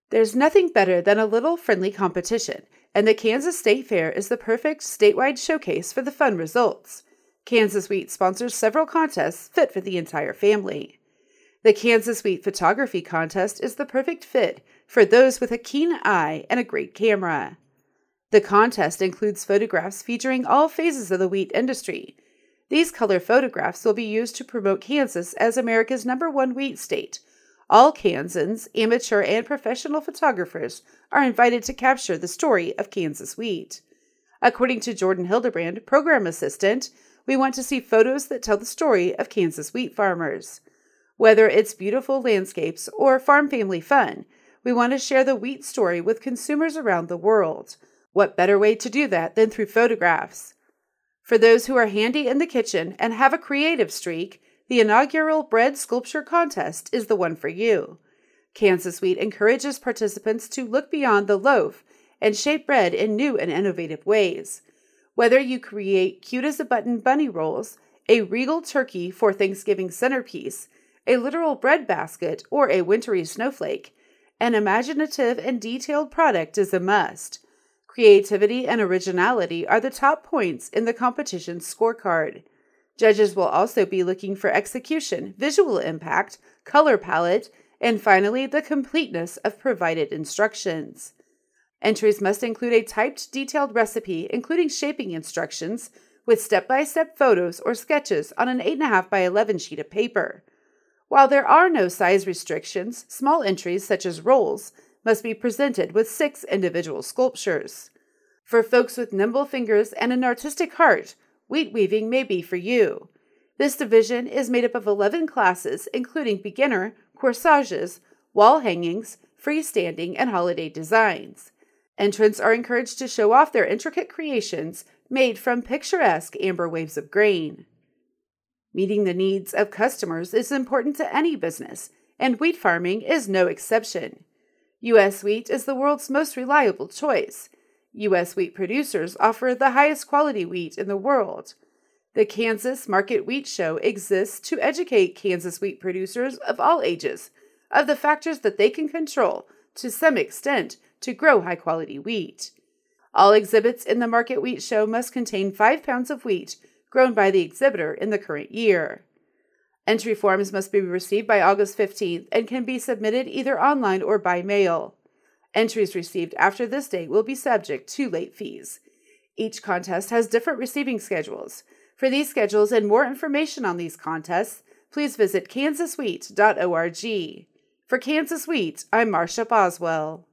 There's nothing better than a little friendly competition, and the Kansas State Fair is the perfect statewide showcase for the fun results. Kansas Wheat sponsors several contests fit for the entire family. The Kansas Wheat Photography Contest is the perfect fit for those with a keen eye and a great camera. The contest includes photographs featuring all phases of the wheat industry. These color photographs will be used to promote Kansas as America's #1 wheat state. All Kansans, amateur and professional photographers, are invited to capture the story of Kansas wheat. According to Jordan Hildebrand, program assistant, we want to see photos that tell the story of Kansas wheat farmers. Whether it's beautiful landscapes or farm family fun, we want to share the wheat story with consumers around the world. What better way to do that than through photographs? For those who are handy in the kitchen and have a creative streak, the inaugural bread sculpture contest is the one for you. Kansas Wheat encourages participants to look beyond the loaf and shape bread in new and innovative ways. Whether you create cute-as-a-button bunny rolls, a regal turkey for Thanksgiving centerpiece, a literal bread basket, or a wintry snowflake, an imaginative and detailed product is a must. Creativity and originality are the top points in the competition's scorecard. Judges will also be looking for execution, visual impact, color palette, and finally, the completeness of provided instructions. Entries must include a typed, detailed recipe, including shaping instructions, with step-by-step photos or sketches on an 8.5 by 11 sheet of paper. While there are no size restrictions, small entries such as rolls must be presented with 6 individual sculptures. For folks with nimble fingers and an artistic heart, wheat weaving may be for you. This division is made up of 11 classes, including beginner, corsages, wall hangings, freestanding, and holiday designs. Entrants are encouraged to show off their intricate creations made from picturesque amber waves of grain. Meeting the needs of customers is important to any business, and wheat farming is no exception. U.S. Wheat is the world's most reliable choice. U.S. wheat producers offer the highest quality wheat in the world. The Kansas Market Wheat Show exists to educate Kansas wheat producers of all ages of the factors that they can control to some extent to grow high-quality wheat. All exhibits in the Market Wheat Show must contain 5 pounds of wheat grown by the exhibitor in the current year. Entry forms must be received by August 15th and can be submitted either online or by mail. Entries received after this date will be subject to late fees. Each contest has different receiving schedules. For these schedules and more information on these contests, please visit kansaswheat.org. For Kansas Wheat, I'm Marsha Boswell.